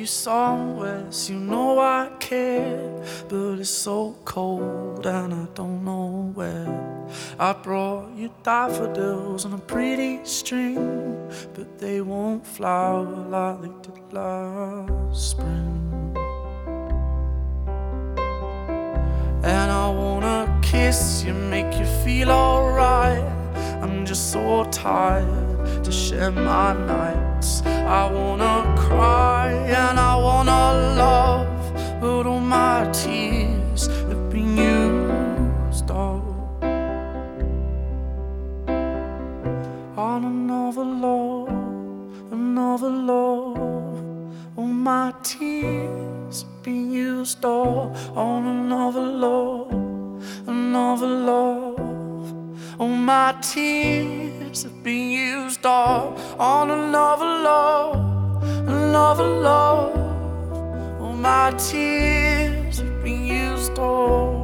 you somewhere, so you know I care. But it's so cold and I don't know where. I brought you daffodils on a pretty string, but they won't flower like they did last spring. And I wanna kiss you, make you feel alright. I'm just so tired to share my nights. I wanna cry and I wanna love, but all my tears have been used up on another love, another love. All my tears have been used up on another love, another love. All my tears have been used up on another love, another love. All my tears have been used up.